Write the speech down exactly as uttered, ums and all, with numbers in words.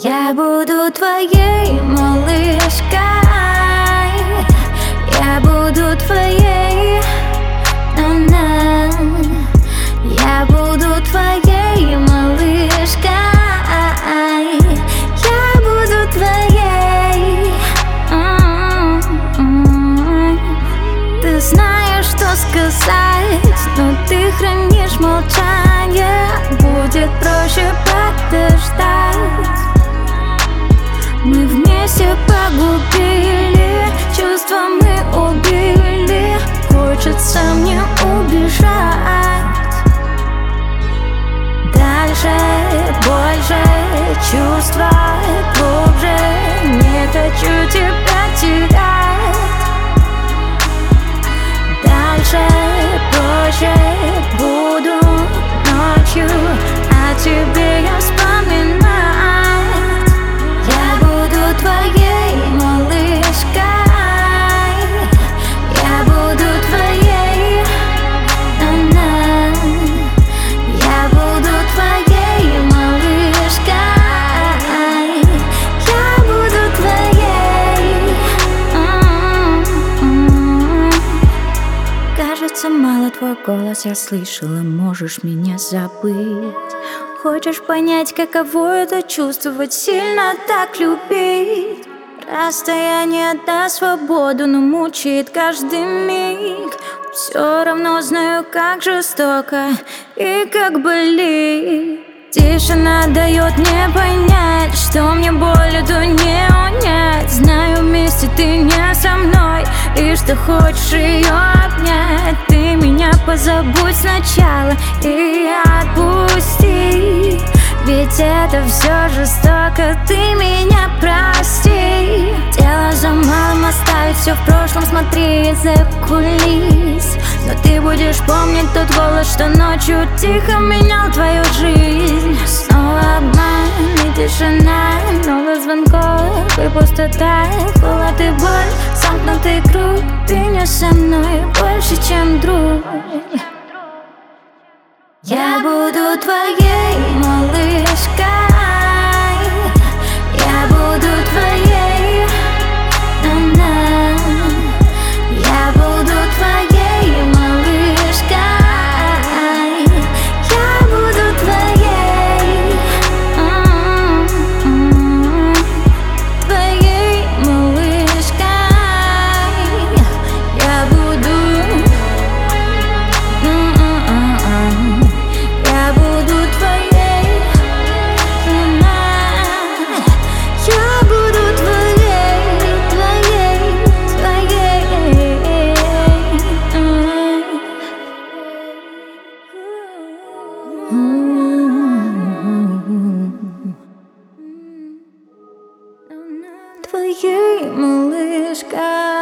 Я буду твоей малышкой, я буду твоей, на-на. Я буду твоей малышкой, я буду твоей. Ты знаешь, что сказать, но ты хранишь молчание. Будет проще подождать. Мы вместе погубили, чувства мы убили. Хочется мне убежать дальше, больше, чувства глубже. Не хочу тебя терять. Дальше, проще буду ночью о тебе я вспоминать. Я буду твоей малышкой, я буду твоей, на-на. Я буду твоей малышкой, я буду твоей. М-м-м. Кажется, мало твой голос я слышала, можешь меня забыть. Хочешь понять, каково это чувствовать, сильно так любить. Расстояние даст свободу, но мучает каждый миг. Все равно знаю, как жестоко и как болит. Тишина дает мне понять, что мне боль эту не унять. Знаю, вместе ты не со мной, и что хочешь ее обнять. Ты меня позабудь сначала и отпусти, ведь это все жестоко, ты меня прости. Тело за малым оставить все в прошлом, смотри из-за кулис. Но ты будешь помнить тот голос, что ночью тихо менял твою жизнь. Снова обман и тишина, много звонков и пустота. Холод и боль, замкнутый круг. Ты не со мной больше, чем друг. Я буду твоей малышкой, я буду твоей, на-на. Я буду твоей малышкой, я буду твоей, м-м-м. Твоей малышкой, я буду, м-м-м. Я буду твоей, я буду твоей, твоей, твоей. Твоей малышкой.